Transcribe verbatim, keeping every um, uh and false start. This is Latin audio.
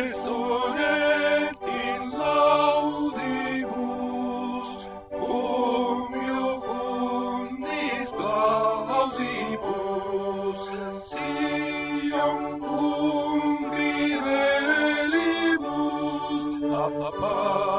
Exonet in laudibus, cum iucundis plausibus, siam cum fidelibus, a